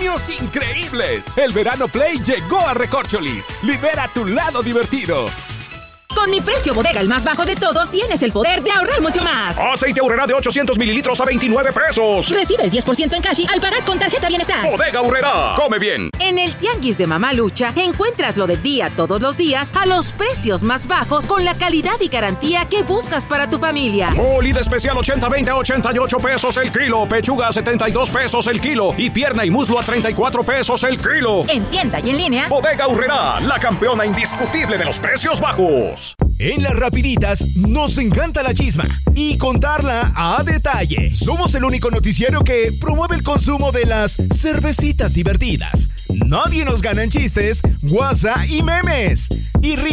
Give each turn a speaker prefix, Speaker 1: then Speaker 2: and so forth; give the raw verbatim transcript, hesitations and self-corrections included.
Speaker 1: premios increíbles. El Verano Play llegó a Recorcholis. Libera tu lado divertido.
Speaker 2: Con mi precio bodega, el más bajo de todos, tienes el poder de ahorrar mucho más.
Speaker 3: Aceite Aurrera de ochocientos mililitros a veintinueve pesos.
Speaker 2: Recibe el diez por ciento en cash al pagar con tarjeta Bienestar.
Speaker 3: Bodega Aurrera, come bien.
Speaker 2: En el Tianguis de Mamá Lucha encuentras lo del día todos los días a los precios más bajos con la calidad y garantía que buscas para tu familia.
Speaker 3: Molida especial ochenta veinte a ochenta y ocho pesos el kilo. Pechuga a setenta y dos pesos el kilo. Y pierna y muslo a treinta y cuatro pesos el kilo.
Speaker 2: En tienda y en línea.
Speaker 3: Bodega Aurrera, la campeona indiscutible de los precios bajos.
Speaker 4: En las rapiditas nos encanta la chisma y contarla a detalle. Somos el único noticiero que promueve el consumo de las cervecitas divertidas. Nadie nos gana en chistes, guasa y memes. Y